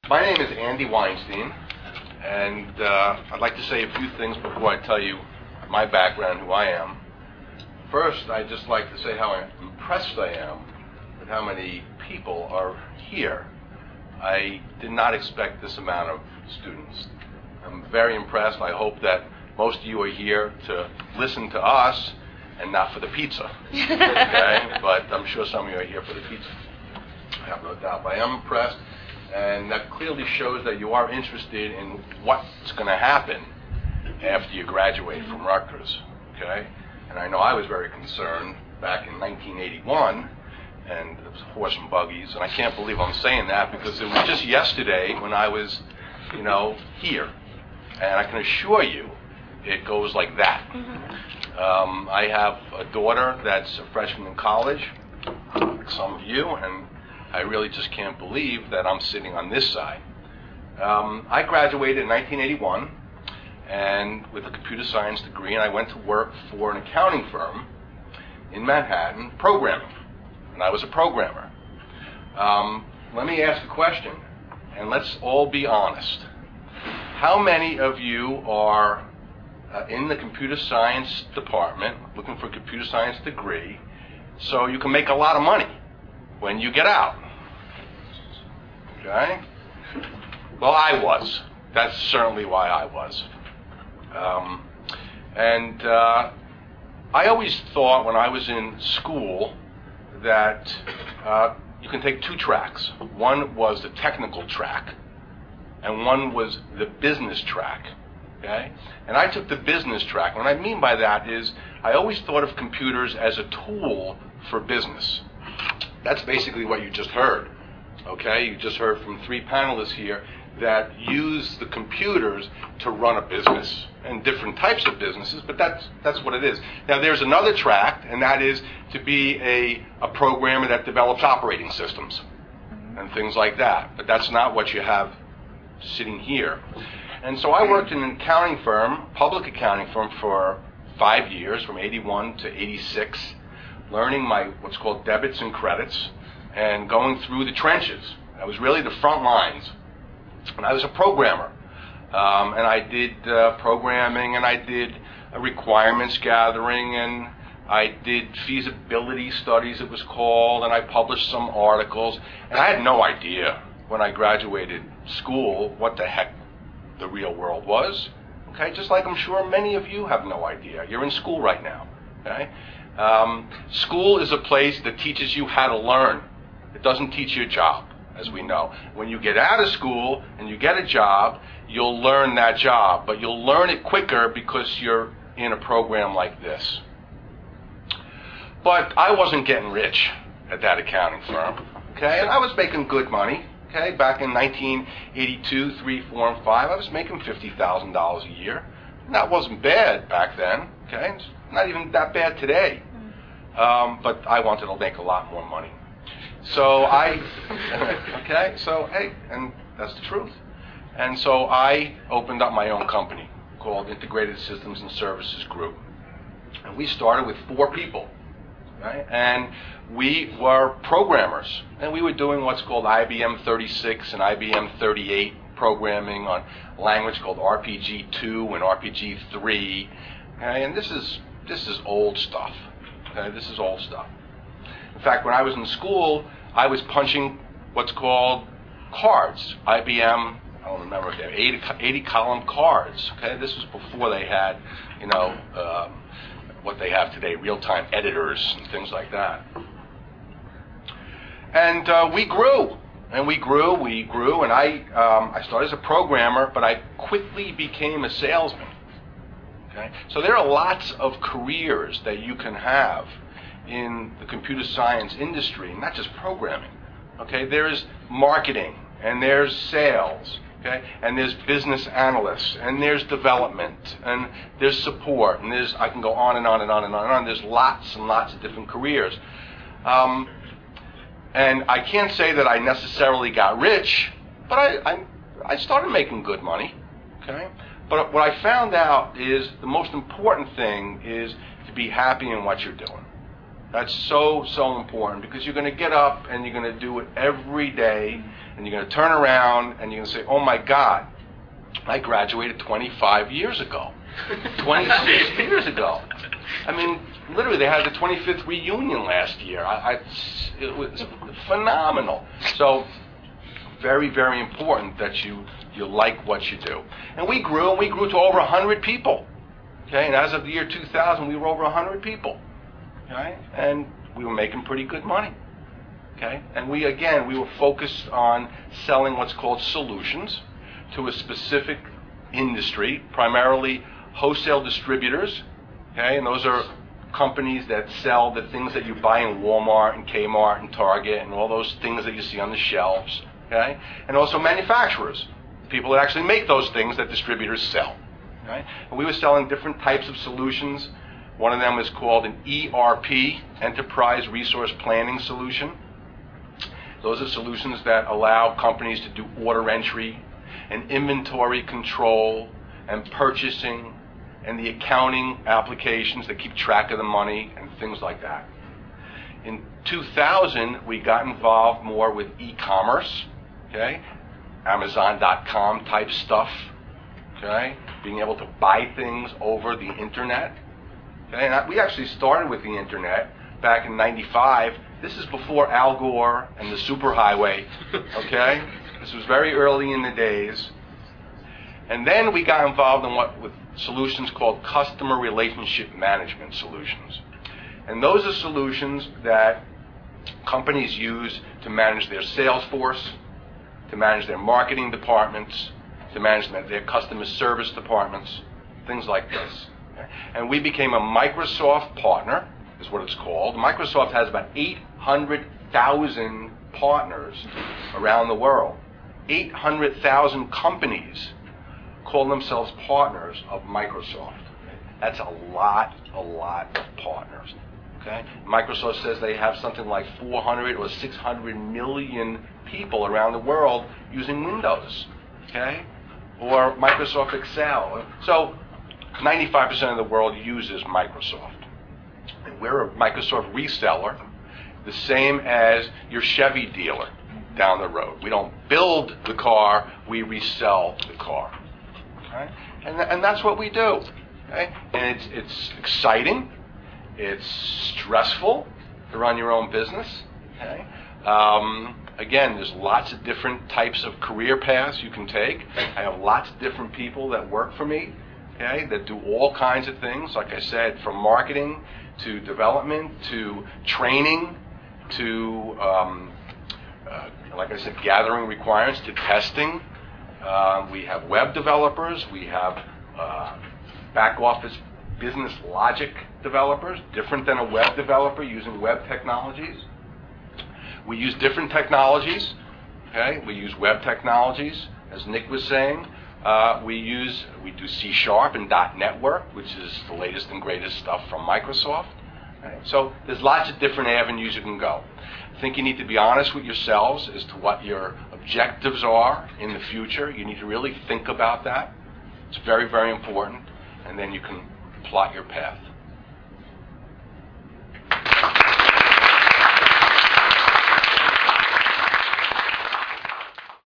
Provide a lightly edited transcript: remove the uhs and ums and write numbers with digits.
My name is Andy Weinstein, and I'd like to say a few things before I tell you my background, who I am. First, I'd just like to say how impressed I am with how many people are here. I did not expect this amount of students. I'm very impressed. I hope that most of you are here to listen to us and not for the pizza. Okay? But I'm sure some of you are here for the pizza. I have no doubt. But I am impressed. And that clearly shows that you are interested in what's going to happen after you graduate from Rutgers, okay? And I know I was very concerned back in 1981, and it was horse and buggies, and I can't believe I'm saying that because it was just yesterday when I was, here. And I can assure you it goes like that. I have a daughter that's a freshman in college, like some of you, and I really just can't believe that I'm sitting on this side. I graduated in 1981 and with a computer science degree, and I went to work for an accounting firm in Manhattan, programming, and I was a programmer. Let me ask a question, and let's all be honest. How many of you are in the computer science department looking for a computer science degree so you can make a lot of money when you get out? Okay? Well, I was. That's certainly why I was. I always thought when I was in school that you can take two tracks. One was the technical track, and one was the business track. Okay? And I took the business track. What I mean by that is I always thought of computers as a tool for business. That's basically what you just heard. Okay, you just heard from three panelists here that use the computers to run a business and different types of businesses, but that's what it is. Now there's another track, and that is to be a programmer that develops operating systems and things like that, but that's not what you have sitting here. And so I worked in an accounting firm, public accounting firm, for 5 years, from 81 to 86, learning my what's called debits and credits, and going through the trenches. I was really the front lines. And I was a programmer. And I did programming, and I did requirements gathering, and I did feasibility studies, it was called, and I published some articles. And I had no idea when I graduated school what the heck the real world was. Okay, just like I'm sure many of you have no idea. You're in school right now. Okay? School is a place that teaches you how to learn. It doesn't teach you a job, as we know. When you get out of school and you get a job, you'll learn that job, but you'll learn it quicker because you're in a program like this. But I wasn't getting rich at that accounting firm, okay? And I was making good money, okay? Back in 1982, 3, 4, and 5, I was making $50,000 a year. And that wasn't bad back then, okay? It's not even that bad today. But I wanted to make a lot more money. So hey, and that's the truth. And so I opened up my own company called Integrated Systems and Services Group. And we started with 4 people, right? And we were programmers. And we were doing what's called IBM 36 and IBM 38 programming on a language called RPG-2 and RPG-3. Okay? And this is old stuff. Okay? This is old stuff. In fact, when I was in school, I was punching what's called cards. IBM, I don't remember if they had 80-column cards. Okay, this was before they had, what they have today, real-time editors and things like that. And we grew, and we grew, and I started as a programmer, but I quickly became a salesman. Okay, so there are lots of careers that you can have in the computer science industry, not just programming. Okay, there's marketing, and there's sales, okay, and there's business analysts, and there's development, and there's support, and I can go on and on and on and on and on. There's lots and lots of different careers. And I can't say that I necessarily got rich, but I started making good money, okay? But what I found out is the most important thing is to be happy in what you're doing. That's so important, because you're going to get up and you're going to do it every day, and you're going to turn around and you're going to say, oh my God, I graduated 25 years ago, 26 years ago. I mean, literally, they had the 25th reunion last year. It was phenomenal. So, very, very important that you like what you do. And we grew to over 100 people. Okay, and as of the year 2000, we were over 100 people. Okay, and we were making pretty good money. Okay, and we were focused on selling what's called solutions to a specific industry, primarily wholesale distributors. Okay, and those are companies that sell the things that you buy in Walmart and Kmart and Target and all those things that you see on the shelves. Okay, and also manufacturers, people that actually make those things that distributors sell. Okay? And we were selling different types of solutions. One of them is called an ERP, Enterprise Resource Planning Solution. Those are solutions that allow companies to do order entry and inventory control and purchasing and the accounting applications that keep track of the money and things like that. In 2000, we got involved more with e-commerce, okay? Amazon.com type stuff, okay? Being able to buy things over the internet. Okay? And we actually started with the internet back in '95. This is before Al Gore and the superhighway, okay? This was very early in the days. And then we got involved with solutions called customer relationship management solutions. And those are solutions that companies use to manage their sales force, to manage their marketing departments, to manage their customer service departments, things like this. And we became a Microsoft partner, is what it's called. Microsoft has about 800,000 partners around the world. 800,000 companies call themselves partners of Microsoft. That's a lot of partners. Okay? Microsoft says they have something like 400 or 600 million people around the world using Windows, okay, or Microsoft Excel. So 95% of the world uses Microsoft. And we're a Microsoft reseller, the same as your Chevy dealer down the road. We don't build the car, we resell the car. Okay? And that's what we do. Okay? And it's exciting. It's stressful to run your own business. Okay? Again, there's lots of different types of career paths you can take. I have lots of different people that work for me, okay, that do all kinds of things. Like I said, from marketing to development to training to, like I said, gathering requirements to testing. We have web developers. We have back office business logic developers, different than a web developer using web technologies. We use different technologies. Okay, we use web technologies, as Nick was saying. We do C# and .NET, which is the latest and greatest stuff from Microsoft. Okay, so there's lots of different avenues you can go. I think you need to be honest with yourselves as to what your objectives are in the future. You need to really think about that. It's very, very important, and then you can plot your path.